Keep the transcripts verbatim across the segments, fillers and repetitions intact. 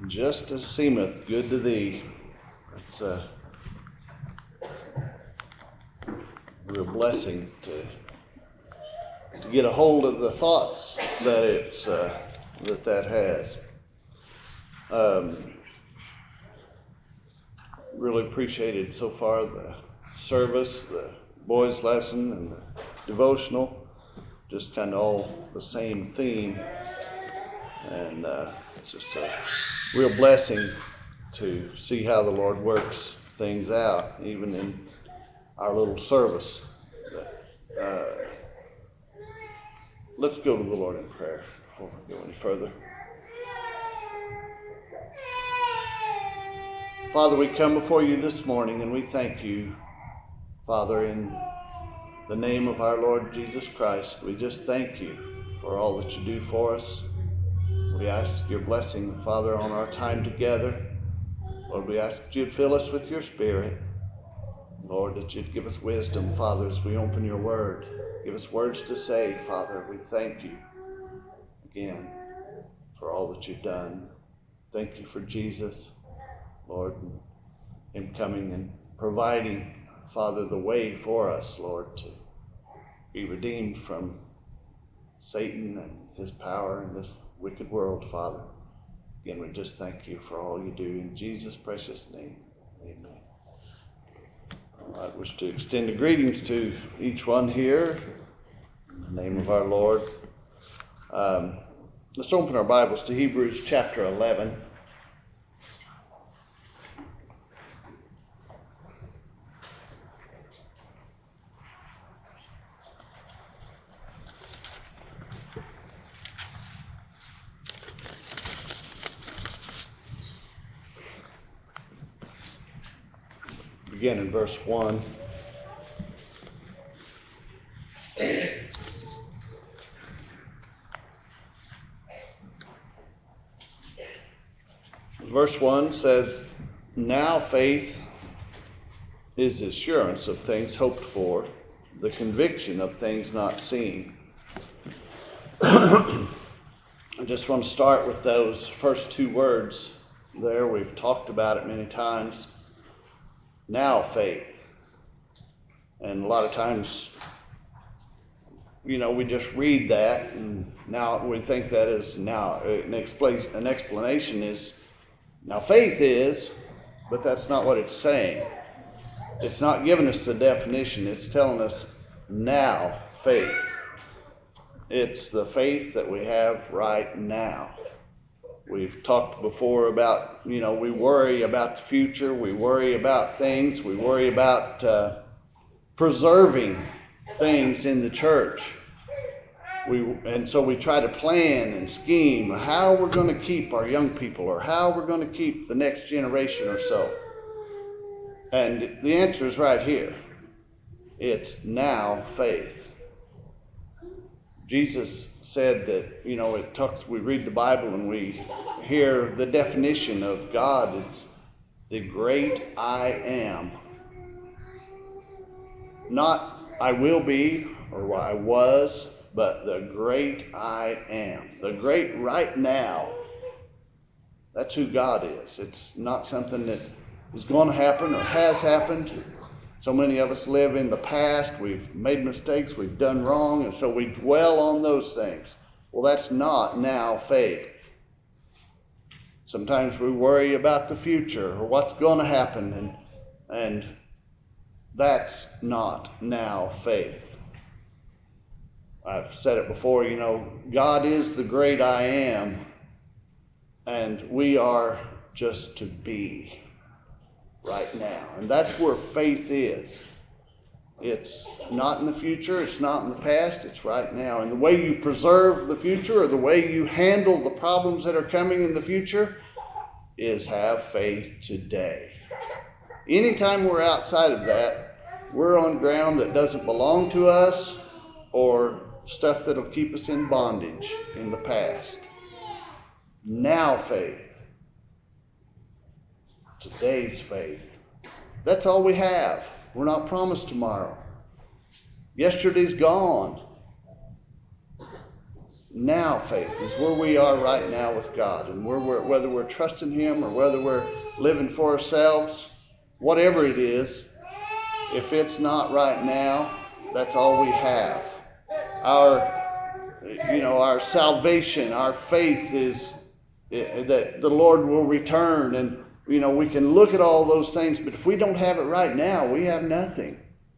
just as seemeth good to thee. It's a real blessing to to get a hold of the thoughts that it's uh, that that has. Um, really appreciated so far the service, the boys' lesson, and the devotional. Just kind of all the same theme, and uh, it's just a real blessing to see how the Lord works things out, even in our little service. Uh, let's go to the Lord in prayer before we go any further. Father, we come before you this morning and we thank you, Father, in the name of our Lord Jesus Christ. We just thank you for all that you do for us. We ask your blessing, Father, on our time together. Lord, we ask that you'd fill us with your Spirit. Lord, that you'd give us wisdom, Father, as we open your word. Give us words to say, Father. We thank you again for all that you've done. Thank you for Jesus, Lord, and him coming and providing, Father, the way for us, Lord, to be redeemed from Satan and his power in this wicked world, Father. Again, we just thank you for all you do. In Jesus' precious name, amen. All right, I wish to extend the greetings to each one here in the name of our Lord. Um, let's open our Bibles to Hebrews chapter eleven. Begin in verse one. Verse one says, "Now faith is the assurance of things hoped for, the conviction of things not seen." I just want to start with those first two words there. We've talked about it many times. Now faith. And a lot of times, you know, we just read that and now we think that is now an, expl- an explanation is now faith is, but that's not what it's saying. It's not giving us the definition. It's telling us now faith. It's the faith that we have right now. We've talked before about, you know, we worry about the future. We worry about things. We worry about uh, preserving things in the church. We and so we try to plan and scheme how we're going to keep our young people or how we're going to keep the next generation or so. And the answer is right here. It's now faith. Jesus said that, you know, it talks, we read the Bible and we hear the definition of God is the great I am. Not I will be or I was, but the great I am. The great right now. That's who God is. It's not something that is going to happen or has happened. So many of us live in the past. We've made mistakes. We've done wrong. And so we dwell on those things. Well, that's not now faith. Sometimes we worry about the future or what's going to happen. And, and that's not now faith. I've said it before, you know, God is the great I am. And we are just to be. Right now. And that's where faith is. It's not in the future, it's not in the past, it's right now. And the way you preserve the future or the way you handle the problems that are coming in the future is have faith today. Anytime we're outside of that, we're on ground that doesn't belong to us or stuff that'll keep us in bondage in the past. Now faith. Today's faith. That's all we have. We're not promised tomorrow. Yesterday's gone. now faith is where we are right now with God. And we're, we're, whether we're trusting Him or whether we're living for ourselves, whatever it is, if it's not right now, that's all we have. Our, you know, our salvation, our faith is that the Lord will return, and, you know, we can look at all those things, but if we don't have it right now, we have nothing.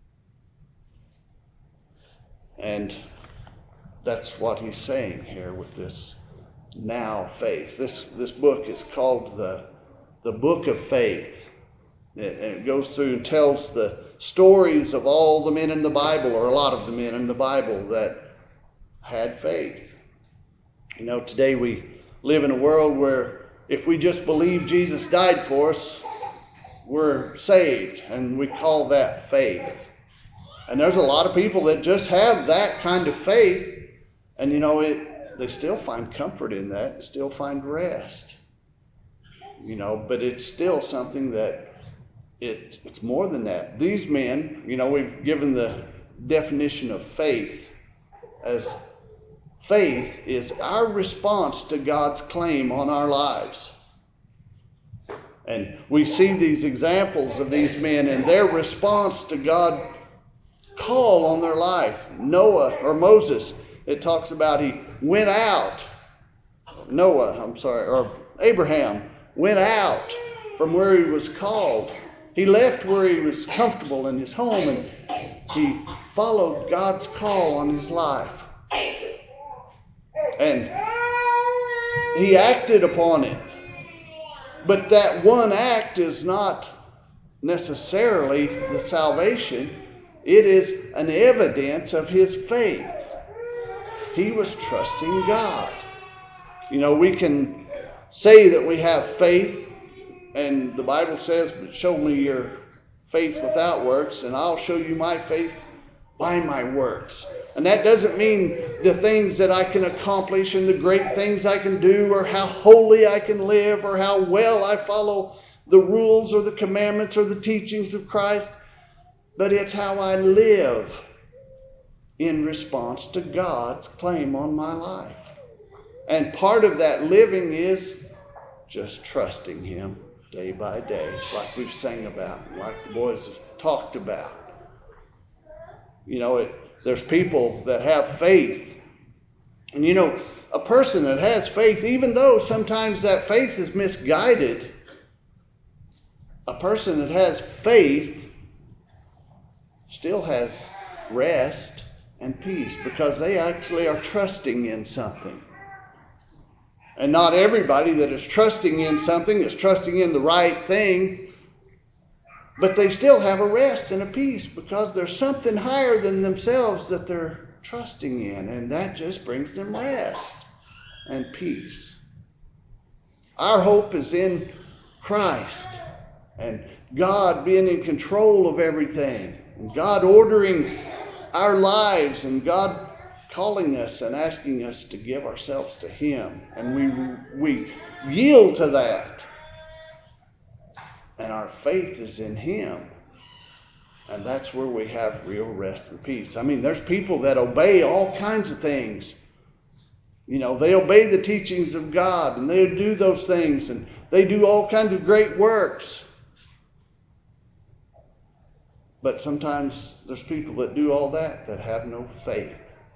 And that's what he's saying here with this now faith. This this book is called the the Book of Faith. It, it goes through and tells the stories of all the men in the Bible, or a lot of the men in the Bible that had faith. You know, today we live in a world where if we just believe Jesus died for us, we're saved, and we call that faith. And there's a lot of people that just have that kind of faith, and, you know, it, they still find comfort in that, they still find rest. You know, but it's still something that it, it's more than that. These men, you know, we've given the definition of faith as faith is our response to God's claim on our lives. And we see these examples of these men and their response to God's call on their life. Noah or Moses, it talks about he went out. Noah, I'm sorry, or Abraham went out from where he was called. He left where he was comfortable in his home, and he followed God's call on his life. And he acted upon it. But that one act is not necessarily the salvation. It is an evidence of his faith. He was trusting God. You know, we can say that we have faith, and the Bible says, but show me your faith without works, and I'll show you my faith by my works. And that doesn't mean the things that I can accomplish and the great things I can do, or how holy I can live, or how well I follow the rules or the commandments or the teachings of Christ. But it's how I live in response to God's claim on my life. And part of that living is just trusting Him day by day, like we've sang about, like the boys have talked about. You know, it, there's people that have faith. And you know, a person that has faith, even though sometimes that faith is misguided, a person that has faith still has rest and peace because they actually are trusting in something. And not everybody that is trusting in something is trusting in the right thing, but they still have a rest and a peace because there's something higher than themselves that they're trusting in, and that just brings them rest and peace. Our hope is in Christ and God being in control of everything, and God ordering our lives, and God calling us and asking us to give ourselves to Him. And we we yield to that. And our faith is in Him. And that's where we have real rest and peace. I mean, there's people that obey all kinds of things. You know, they obey the teachings of God, and they do those things, and they do all kinds of great works. But sometimes there's people that do all that that have no faith.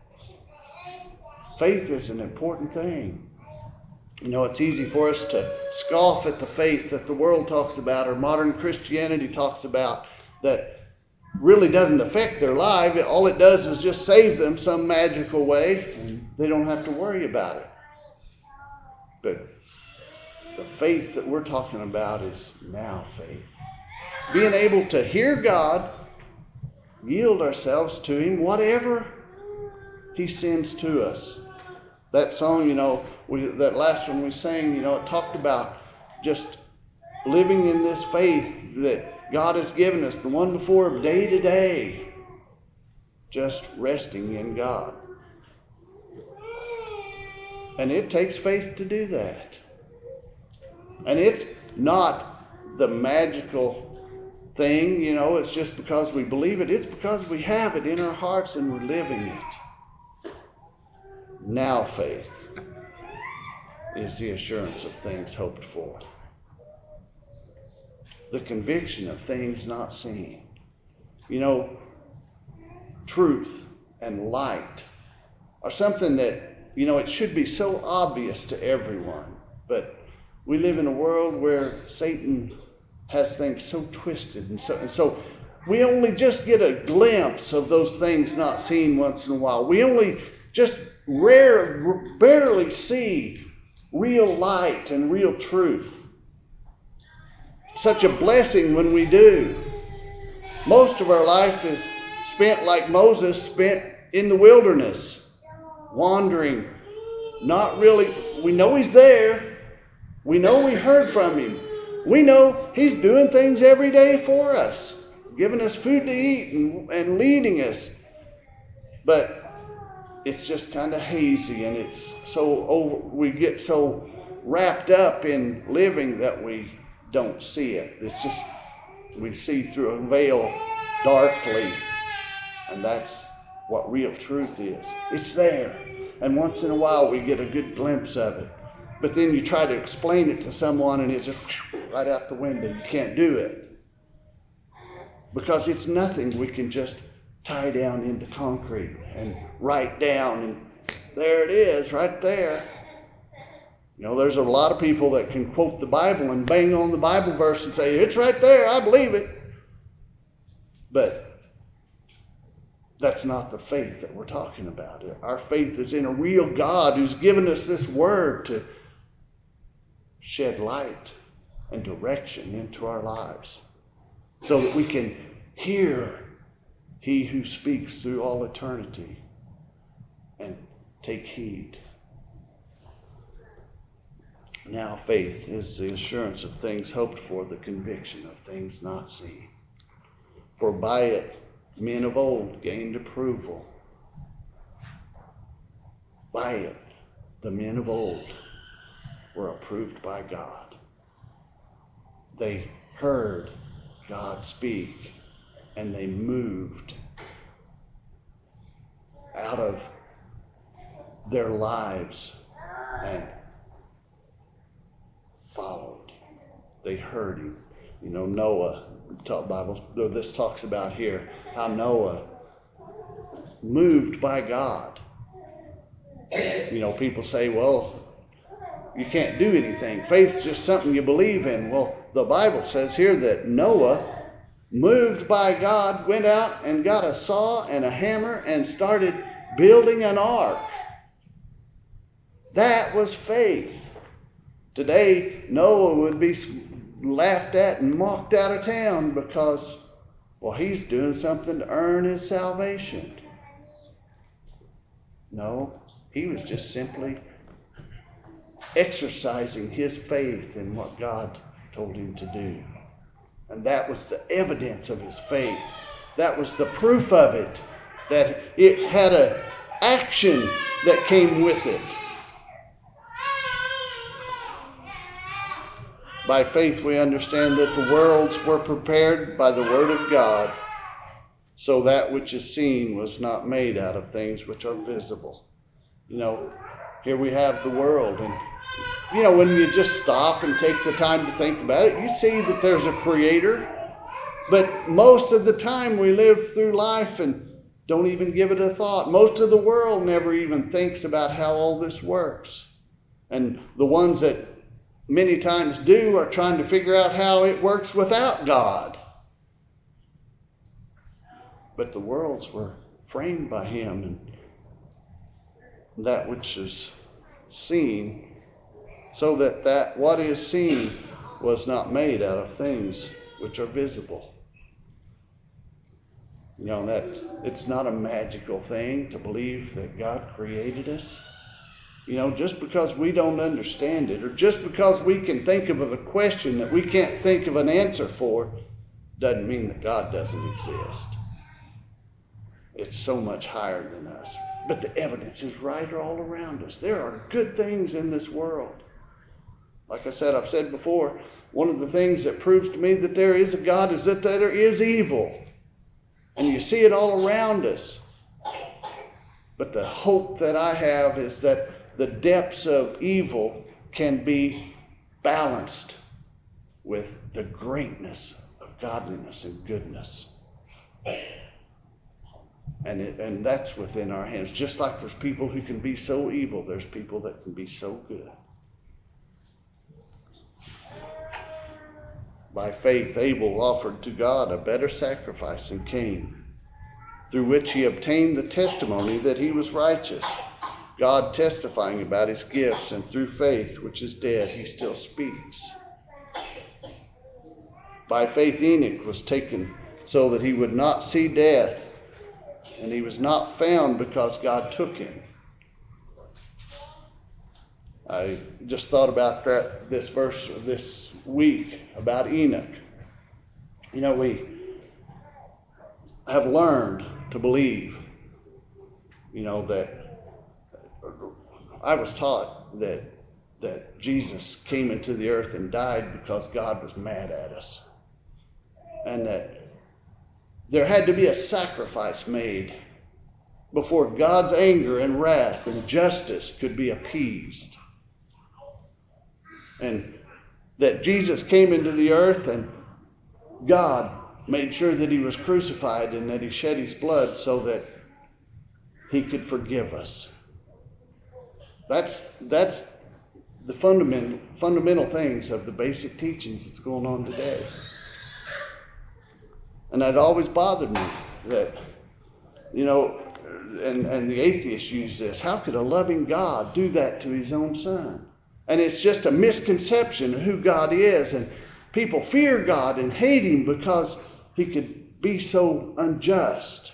Faith is an important thing. You know, it's easy for us to scoff at the faith that the world talks about, or modern Christianity talks about, that really doesn't affect their life. All it does is just save them some magical way, and they don't have to worry about it. But the faith that we're talking about is now faith. Being able to hear God, yield ourselves to Him, whatever He sends to us. That song, you know, we, that last one we sang, you know, it talked about just living in this faith that God has given us, the one before, day to day, just resting in God. And it takes faith to do that. And it's not the magical thing, you know, it's just because we believe it. It's because we have it in our hearts and we're living it. Now faith is the assurance of things hoped for, the conviction of things not seen. You know, truth and light are something that, you know, it should be so obvious to everyone. But we live in a world where Satan has things so twisted. And so, and so we only just get a glimpse of those things not seen once in a while. We only just rare, barely see real light and real truth. Such a blessing when we do. Most of our life is spent like Moses spent in the wilderness, wandering, not really, we know he's there. We know we heard from him. We know he's doing things every day for us, giving us food to eat and, and leading us. But it's just kind of hazy, and it's so over, we get so wrapped up in living that we don't see it. It's just, we see through a veil darkly, and that's what real truth is. It's there, and once in a while we get a good glimpse of it. But then you try to explain it to someone, and it's just right out the window. You can't do it. Because it's nothing we can just tie down into concrete and write down, and there it is, right there. You know, there's a lot of people that can quote the Bible and bang on the Bible verse and say, it's right there, I believe it. But that's not the faith that we're talking about. Our faith is in a real God who's given us this word to shed light and direction into our lives so that we can hear he who speaks through all eternity and take heed. Now faith is the assurance of things hoped for, the conviction of things not seen. For by it men of old gained approval. By it the men of old were approved by God. They heard God speak, and they moved out of their lives and followed. They heard him. You know, Noah, talk Bible, this talks about here, how Noah moved by God. You know, people say, well, you can't do anything. Faith's just something you believe in. Well, the Bible says here that Noah, moved by God, went out and got a saw and a hammer and started building an ark. That was faith. Today, Noah would be laughed at and mocked out of town because, well, he's doing something to earn his salvation. No, he was just simply exercising his faith in what God told him to do. And that was the evidence of his faith. That was the proof of it, that it had an action that came with it. By faith we understand that the worlds were prepared by the word of God, so that which is seen was not made out of things which are visible. You know, here we have the world, and you know, when you just stop and take the time to think about it, you see that there's a creator. But most of the time we live through life and don't even give it a thought. Most of the world never even thinks about how all this works. And the ones that many times do are trying to figure out how it works without God. But the worlds were framed by him, and that which is seen, so that, that what is seen was not made out of things which are visible. You know, that it's not a magical thing to believe that God created us. You know, just because we don't understand it, or just because we can think of a question that we can't think of an answer for, doesn't mean that God doesn't exist. It's so much higher than us. But the evidence is right all around us. There are good things in this world. Like I said, I've said before, one of the things that proves to me that there is a God is that there is evil. And you see it all around us. But the hope that I have is that the depths of evil can be balanced with the greatness of godliness and goodness. And, it, and that's within our hands. Just like there's people who can be so evil, there's people that can be so good. By faith, Abel offered to God a better sacrifice than Cain, through which he obtained the testimony that he was righteous, God testifying about his gifts, and through faith, which is dead, he still speaks. By faith, Enoch was taken so that he would not see death, and he was not found because God took him. I just thought about that this verse this week about Enoch. You know, we have learned to believe, you know, that I was taught that that Jesus came into the earth and died because God was mad at us. And that there had to be a sacrifice made before God's anger and wrath and justice could be appeased. And that Jesus came into the earth and God made sure that he was crucified and that he shed his blood so that he could forgive us. That's that's the fundamental fundamental things of the basic teachings that's going on today. And that always bothered me that, you know, and, and the atheists use this. How could a loving God do that to his own son? And it's just a misconception of who God is. And people fear God and hate him because he could be so unjust.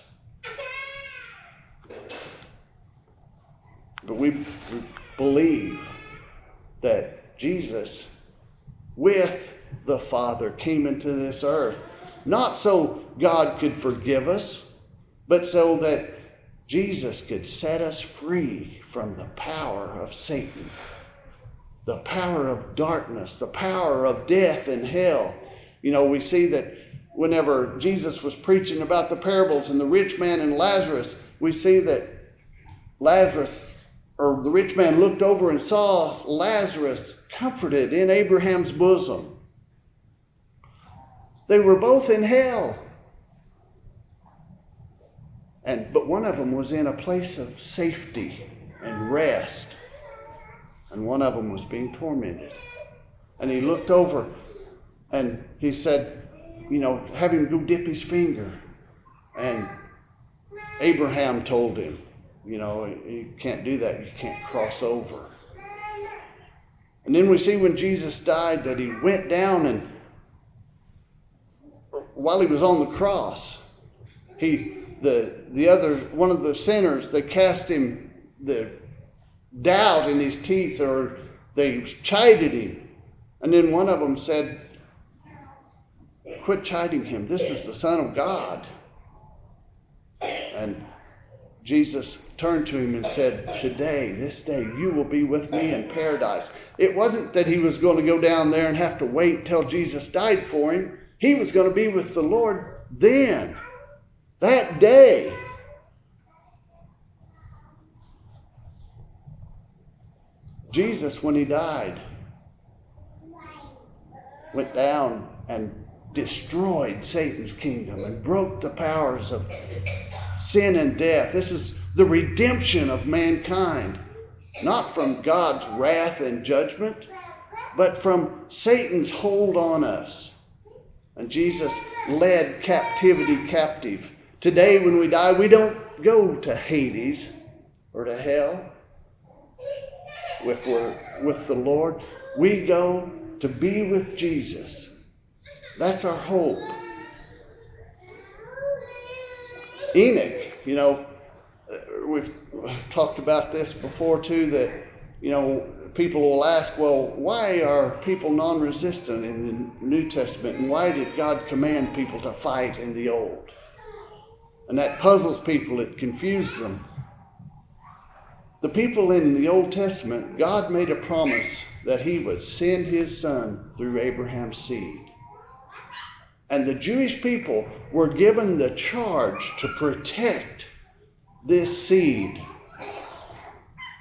But we, we believe that Jesus, with the Father, came into this earth. Not so God could forgive us, but so that Jesus could set us free from the power of Satan, the power of darkness, the power of death and hell. You know, we see that whenever Jesus was preaching about the parables and the rich man and Lazarus, we see that Lazarus, or the rich man, looked over and saw Lazarus comforted in Abraham's bosom. They were both in hell. And but one of them was in a place of safety and rest. And one of them was being tormented. And he looked over and he said, you know, have him go dip his finger. And Abraham told him, you know, you can't do that. You can't cross over. And then we see when Jesus died that he went down, and while he was on the cross, he the the other one of the sinners, they cast him the doubt in his teeth, or they chided him. And then one of them said, quit chiding him. This is the Son of God. And Jesus turned to him and said, today, this day, you will be with me in paradise. It wasn't that he was going to go down there and have to wait till Jesus died for him. He was going to be with the Lord then, that day. Jesus, when he died, went down and destroyed Satan's kingdom and broke the powers of sin and death. This is the redemption of mankind, not from God's wrath and judgment, but from Satan's hold on us. And Jesus led captivity captive. Today, when we die, we don't go to Hades or to hell if we're with the Lord. We go to be with Jesus. That's our hope. Enoch, you know, we've talked about this before too, that, you know, people will ask, well, why are people non-resistant in the New Testament, and why did God command people to fight in the Old? And that puzzles people, it confuses them. The people in the Old Testament, God made a promise that he would send his son through Abraham's seed. And the Jewish people were given the charge to protect this seed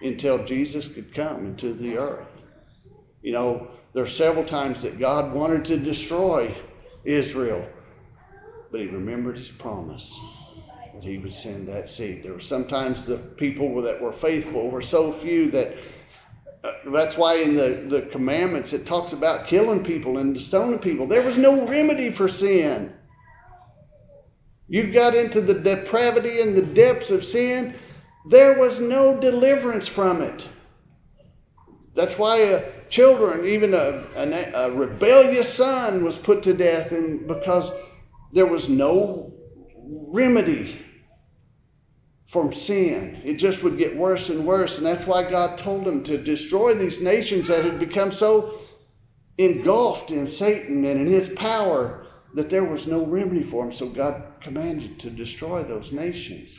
until Jesus could come into the earth. You know, there are several times that God wanted to destroy Israel, but he remembered his promise that he would send that seed. There were sometimes the people that were faithful were so few that uh, that's why in the, the commandments it talks about killing people and stoning people. There was no remedy for sin. You got into the depravity and the depths of sin, there was no deliverance from it. That's why uh, children, even a, a, a rebellious son was put to death, and because there was no remedy from sin. It just would get worse and worse. And that's why God told him to destroy these nations that had become so engulfed in Satan and in his power that there was no remedy for them. So God commanded to destroy those nations.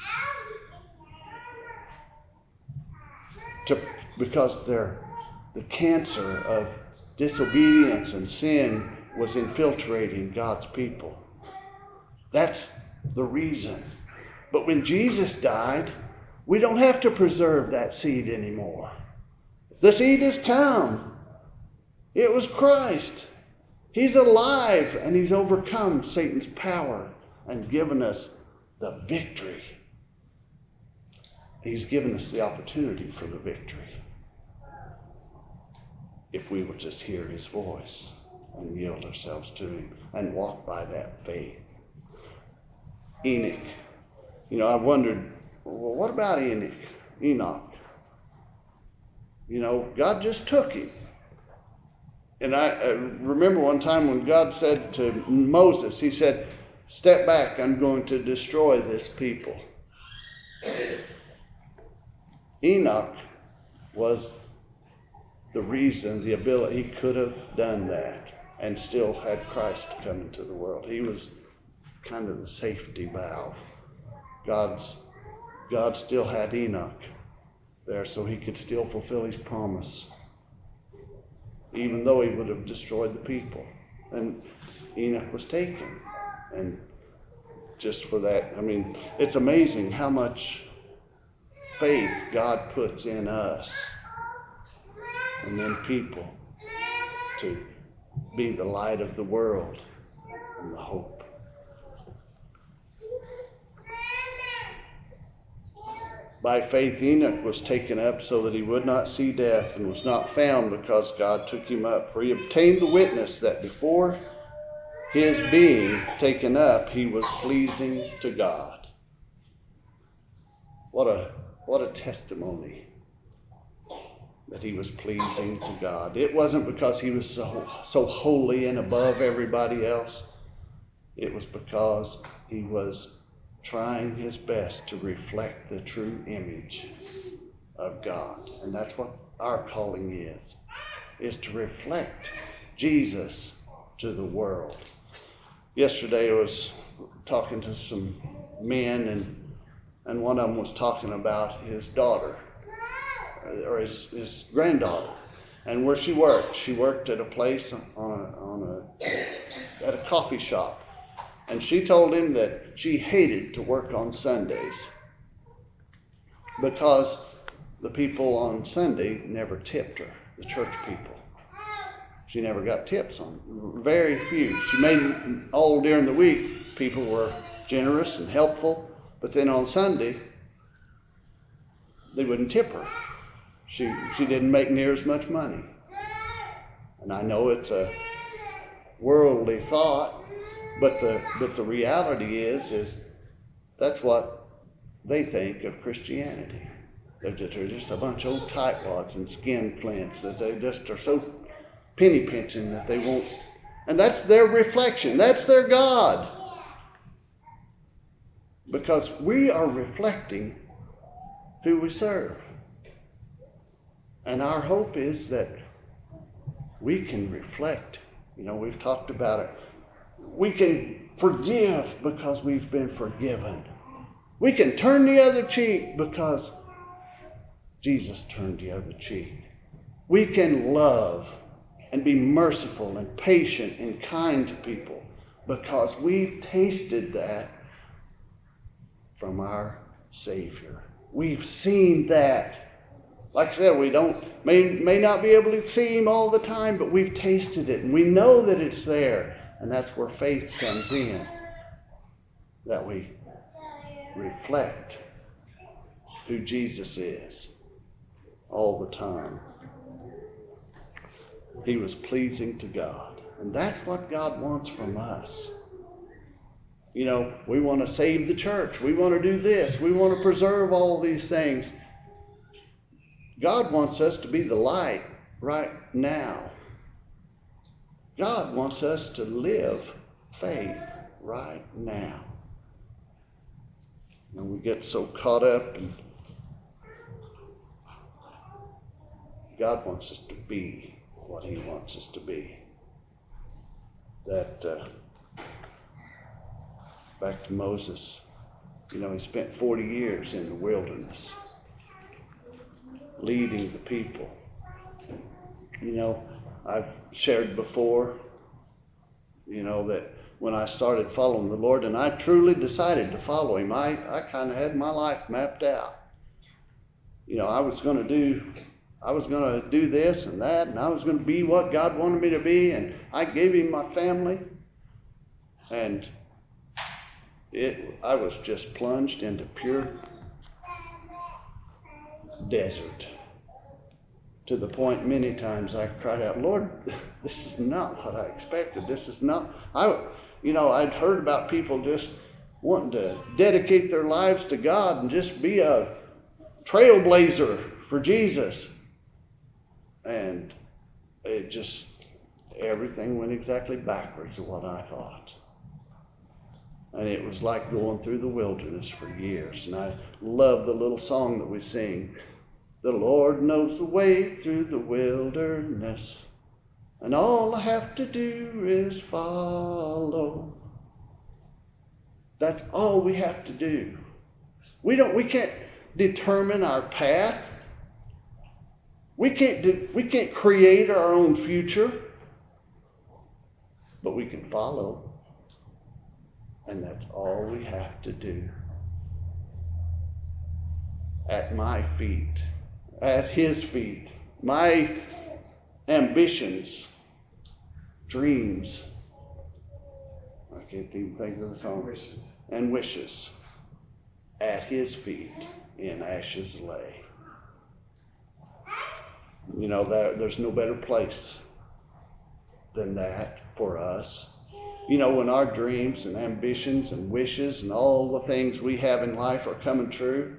To, because they're, the cancer of disobedience and sin was infiltrating God's people. That's the reason. But when Jesus died, we don't have to preserve that seed anymore. The seed has come. It was Christ. He's alive, and he's overcome Satan's power and given us the victory. He's given us the opportunity for the victory if we will just hear his voice and yield ourselves to him and walk by that faith. Enoch. You know, I've wondered, well, what about Enoch? Enoch? You know, God just took him. And I, I remember one time when God said to Moses, he said, "Step back, I'm going to destroy this people." Enoch was the reason, the ability, he could have done that and still had Christ come into the world. He was kind of the safety valve. God's, God still had Enoch there so he could still fulfill his promise, even though he would have destroyed the people. And Enoch was taken. And just for that, I mean, it's amazing how much faith God puts in us and in people to be the light of the world and the hope. By faith, Enoch was taken up so that he would not see death, and was not found because God took him up. For he obtained the witness that before his being taken up, he was pleasing to God. What a what a testimony that he was pleasing to God. It wasn't because he was so, so holy and above everybody else. It was because he was trying his best to reflect the true image of God. And that's what our calling is, is to reflect Jesus to the world. Yesterday I was talking to some men, and and one of them was talking about his daughter, or his, his granddaughter, and where she worked. She worked at a place on a, on a at a coffee shop. And she told him that she hated to work on Sundays because the people on Sunday never tipped her, the church people. She never got tips on them. Very few. She made all during the week, people were generous and helpful, but then on Sunday, they wouldn't tip her. She, she didn't make near as much money. And I know it's a worldly thought, But the but the reality is is that's what they think of Christianity. They're just, they're just a bunch of old tightwads and skin flints that they just are so penny pinching that they won't. And that's their reflection. That's their God. Because we are reflecting who we serve. And our hope is that we can reflect. You know, we've talked about it. We can forgive because we've been forgiven. We can turn the other cheek because Jesus turned the other cheek. We can love and be merciful and patient and kind to people because we've tasted that from our Savior. We've seen that Like I said, we don't may may not be able to see him all the time, but we've tasted it and we know that it's there. And that's where faith comes in. That we reflect who Jesus is all the time. He was pleasing to God. And that's what God wants from us. You know, we want to save the church. We want to do this. We want to preserve all these things. God wants us to be the light right now. God wants us to live faith right now. And we get so caught up, and God wants us to be what he wants us to be. That, uh, back to Moses, you know, he spent forty years in the wilderness, leading the people. You know, I've shared before, you know, that when I started following the Lord, and I truly decided to follow him, I, I kind of had my life mapped out. You know, I was going to do, I was going to do this and that, and I was going to be what God wanted me to be, and I gave him my family, and it, I was just plunged into pure desert. To the point many times I cried out, Lord, this is not what I expected. This is not, I, you know, I'd heard about people just wanting to dedicate their lives to God and just be a trailblazer for Jesus. And it just, everything went exactly backwards of what I thought. And it was like going through the wilderness for years. And I love the little song that we sing. The Lord knows the way through the wilderness, and all I have to do is follow. That's all we have to do. We don't. We can't determine our path. We can't. Do, we can't create our own future, but we can follow, and that's all we have to do. At my feet. At his feet, my ambitions, dreams, I can't even think of the song, wishes. and wishes, at his feet in ashes lay. You know, that, there's no better place than that for us. You know, when our dreams and ambitions and wishes and all the things we have in life are coming true,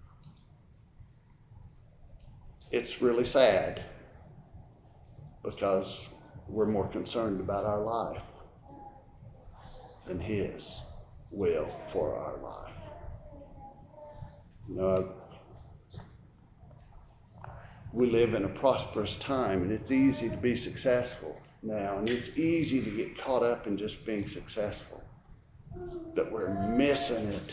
it's really sad because we're more concerned about our life than his will for our life. You know, we live in a prosperous time, and it's easy to be successful now, and it's easy to get caught up in just being successful, but we're missing it.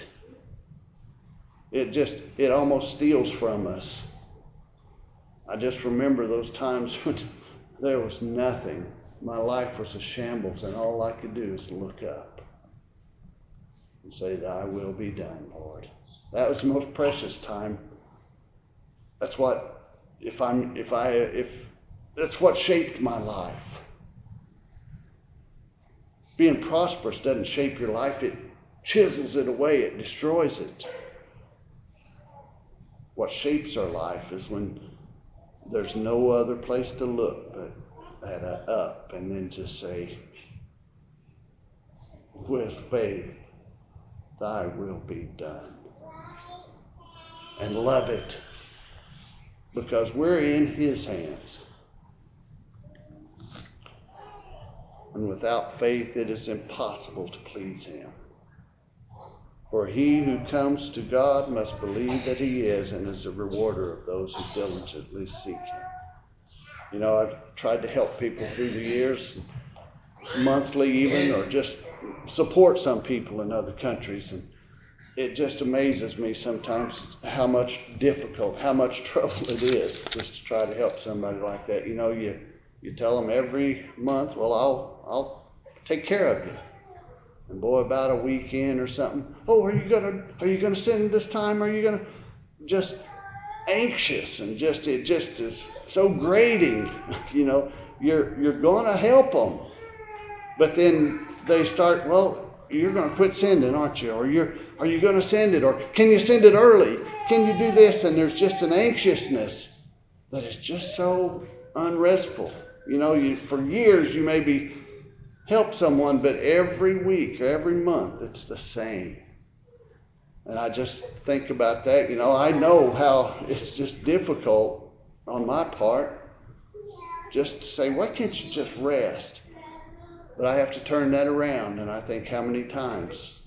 It just, it almost steals from us. I just remember those times when there was nothing. My life was a shambles, and all I could do is look up and say, thy will be done, Lord. That was the most precious time. That's what, if I'm, if I, if, that's what shaped my life. Being prosperous doesn't shape your life. It chisels it away. It destroys it. What shapes our life is when there's no other place to look but at a up, and then to say, with faith, thy will be done. And love it, because we're in his hands. And without faith, it is impossible to please him. For he who comes to God must believe that he is, and is a rewarder of those who diligently seek him. You know, I've tried to help people through the years, monthly even, or just support some people in other countries. And it just amazes me sometimes how much difficult, how much trouble it is just to try to help somebody like that. You know, you, you tell them every month, well, I'll, I'll take care of you. And boy, about a weekend or something, oh, are you gonna are you gonna send this time? Are you gonna just anxious and just it just is so grating. You know, you're you're going to help them, but then they start, well, you're going to quit sending, aren't you? Or you're are you going to send it? Or can you send it early? Can you do this? And there's just an anxiousness that is just so unrestful. You know, you for years you maybe help someone, but every week, every month, it's the same. And I just think about that. You know, I know how it's just difficult on my part just to say, why can't you just rest? But I have to turn that around, and I think how many times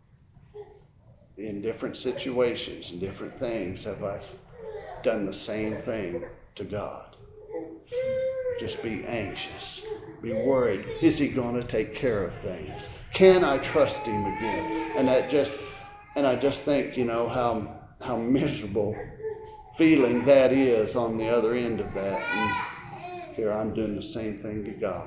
in different situations and different things have I done the same thing to God. Just be anxious, be worried. Is he going to take care of things? Can I trust him again? And that just, and I just think, you know, how how miserable feeling that is on the other end of that. And here I'm doing the same thing to God.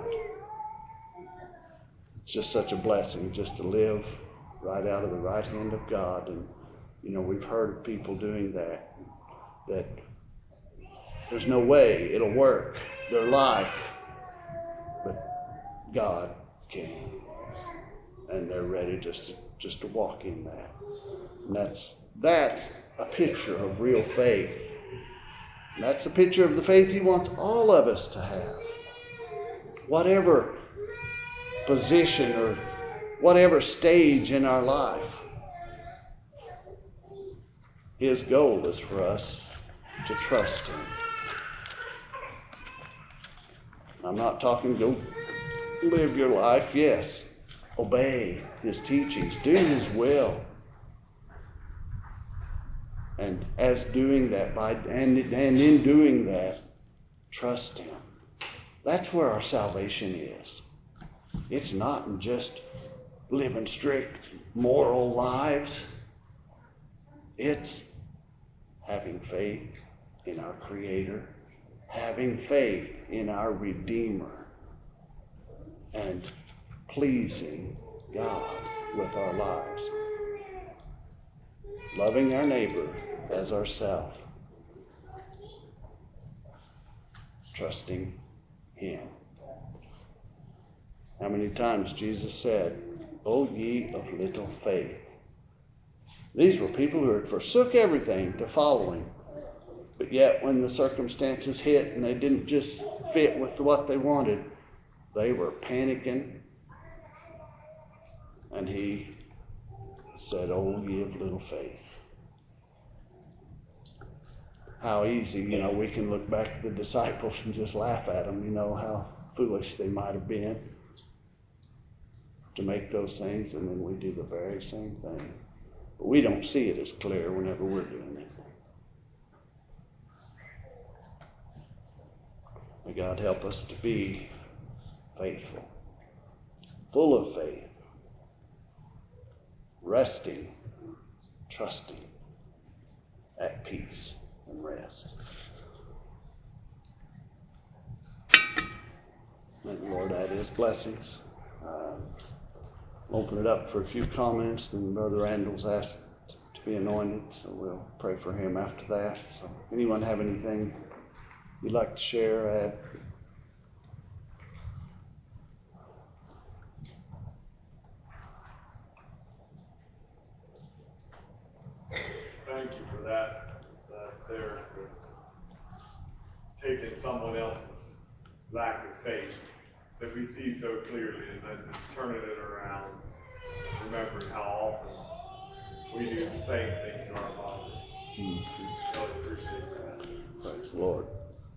It's just such a blessing just to live right out of the right hand of God. And, you know, we've heard of people doing that, that there's no way it'll work, their life, but God can. And they're ready just to, just to walk in that. And that's, that's a picture of real faith. And that's a picture of the faith he wants all of us to have. Whatever position or whatever stage in our life, his goal is for us to trust him. I'm not talking go live your life. Yes, obey his teachings, do his will. And as doing that, by and, and in doing that, trust him. That's where our salvation is. It's not in just living strict moral lives. It's having faith in our Creator, having faith in our Redeemer, and pleasing God with our lives. Loving our neighbor as ourselves. Trusting him. How many times Jesus said, O ye of little faith. These were people who had forsook everything to follow him. But yet when the circumstances hit and they didn't just fit with what they wanted, they were panicking. And he said, O ye of little faith. How easy, you know, we can look back at the disciples and just laugh at them, you know, how foolish they might have been to make those things, and then we do the very same thing. But we don't see it as clear whenever we're doing it. May God help us to be faithful, full of faith, resting, trusting, at peace and rest. May the Lord add his blessings. Um, open it up for a few comments, and Brother Randall's asked to be anointed, so we'll pray for him after that. So anyone have anything you'd like to share, add? Thank you for that, that there, for taking someone else's lack of faith that we see so clearly and then just turning it around, remembering how often we do the same thing to our Father. Mm-hmm. Really appreciate that. Praise the Lord.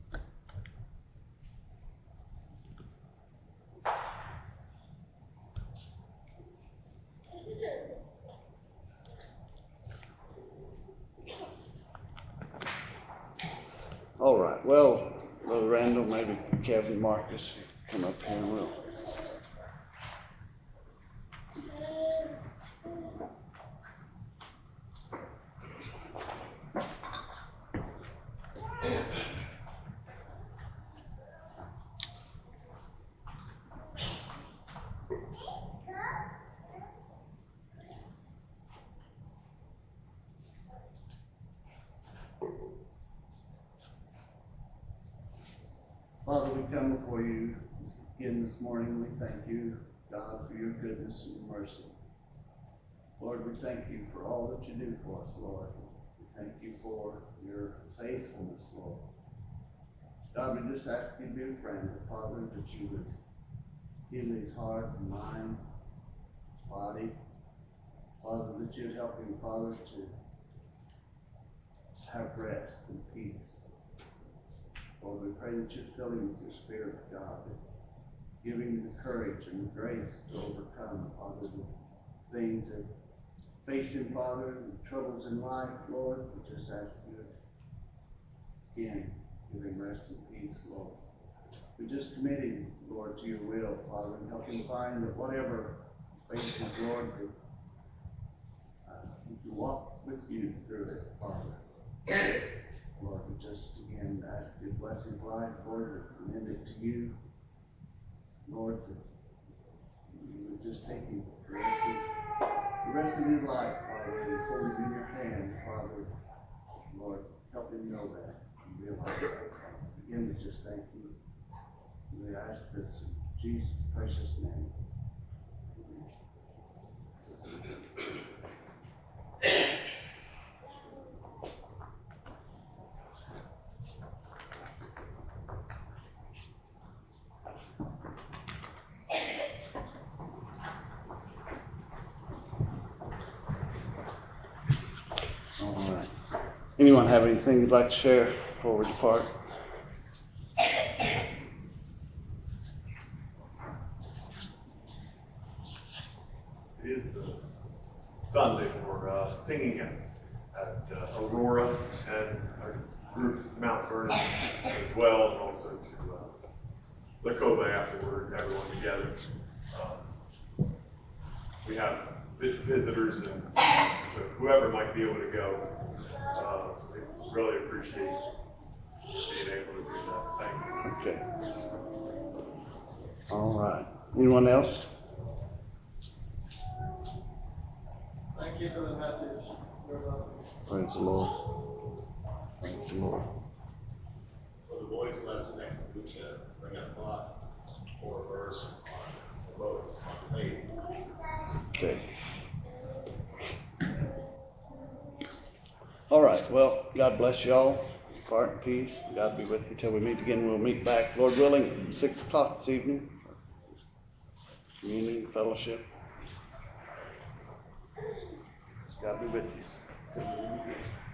All right. Well, Brother Randall, maybe Kevin, Marcus, come up here and we'll. we come before you again this morning. We thank you, God, for your goodness and mercy. Lord, we thank you for all that you do for us, Lord. We thank you for your faithfulness, Lord. God, we just ask you to be a friend, Father, that you would heal his heart and mind, body. Father, that you'd help him, Father, to have rest and peace. Lord, we pray that you'd fill him with your Spirit, God, that give him the courage and the grace to overcome, Father, the things that face him, Father, and the troubles in life, Lord. We just ask you again, give him rest and peace, Lord. We just commit him, Lord, to your will, Father, and help him find that whatever faces, Lord, that uh, he can walk with you through it, Father. Lord, we just again ask you to bless his life, Lord, to commend it to you. Lord, that you would just take him the rest of, the rest of his life, Father, and hold him in your hand, Father. Lord, help him know that and realize that. Again, we just thank you. We ask this in Jesus' precious name. All right. Anyone have anything you'd like to share before we depart? It is the Sunday for uh, singing at, at uh, Aurora and our group Mount Vernon as well, and also to uh, Lacoba afterward, everyone together. Um, we have visitors, and so whoever might be able to go, uh, we really appreciate being able to do that. Thank you. Okay. All right. Anyone else? Thank you for the message. Praise the Lord. Praise the Lord. For the voice lesson next week, uh, bring up thought or verse on the boat on faith. Okay. All right. Well, God bless you all. Depart in peace. God be with you till we meet again. We'll meet back, Lord willing, six o'clock this evening. Communion, fellowship. God be with you.